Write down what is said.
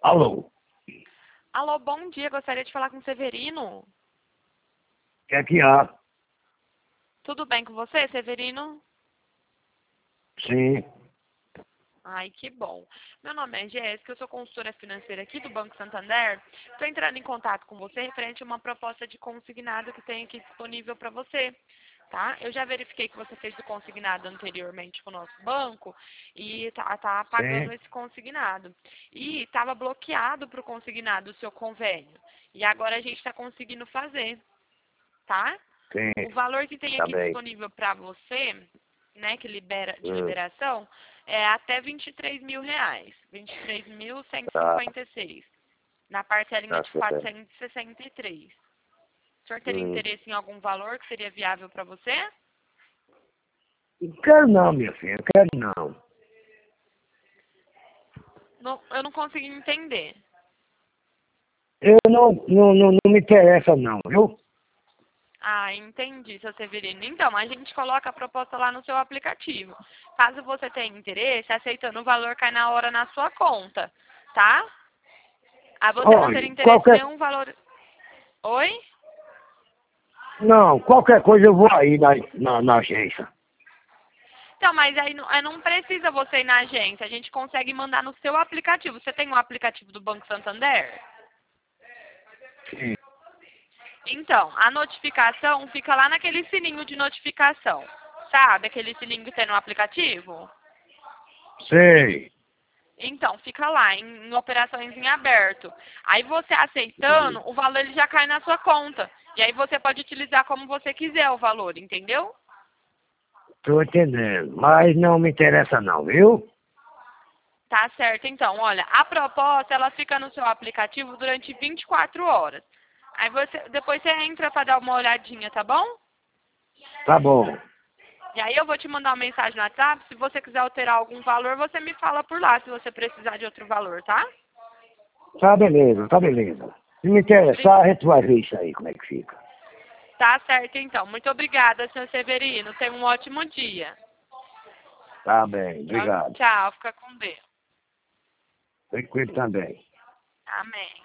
Alô? Alô, bom dia. Gostaria de falar com o Severino. O que é que há? Tudo bem com você, Severino? Sim. Ai, que bom. Meu nome é Jéssica, eu sou consultora financeira aqui do Banco Santander. Estou entrando em contato com você referente a uma proposta de consignado que tem aqui disponível para você. Tá? Eu já verifiquei que você fez o consignado anteriormente com o nosso banco e tá pagando Sim. esse consignado. E estava bloqueado para o consignado o seu convênio. E agora a gente está conseguindo fazer, tá? Sim. O valor que tem Tá aqui bem. disponível para você, né, que libera de Hum, liberação, é até R$ 23.000. 23.156. Na parcelinha tá de certo. 463. O senhor teria Hum. interesse em algum valor que seria viável para você? Não quero não, minha filha. Não quero não. Não, eu não consegui entender. Eu não me interessa não, viu? Ah, entendi, seu Severino. Então, a gente coloca a proposta lá no seu aplicativo. Caso você tenha interesse, aceitando o valor cai na hora na sua conta, tá? Ah, você não teria Olha, interesse em nenhum valor... Oi? qualquer coisa eu vou aí na agência. Então, mas aí não precisa você ir na agência. A gente consegue mandar no seu aplicativo. Você tem um aplicativo do Banco Santander? Sim. Então, a notificação fica lá naquele sininho de notificação. Sabe aquele sininho que tem no aplicativo? Sei. Então, fica lá, em operações em aberto. Aí você aceitando, o valor ele já cai na sua conta. E aí você pode utilizar como você quiser o valor, entendeu? Tô entendendo. Mas não me interessa não, viu? Tá certo, então. Olha, a proposta, ela fica no seu aplicativo durante 24 horas. Aí depois você entra para dar uma olhadinha, tá bom? Tá bom. E aí eu vou te mandar uma mensagem no WhatsApp. Se você quiser alterar algum valor, você me fala por lá, se você precisar de outro valor, tá? Tá beleza, tá beleza. Se me interessar, a gente vai ver isso aí, como é que fica. Tá certo, então. Muito obrigada, senhor Severino. Tenha um ótimo dia. Tá bem, Tchau, obrigado. tchau. Fica com Deus. Fique com ele também. Amém.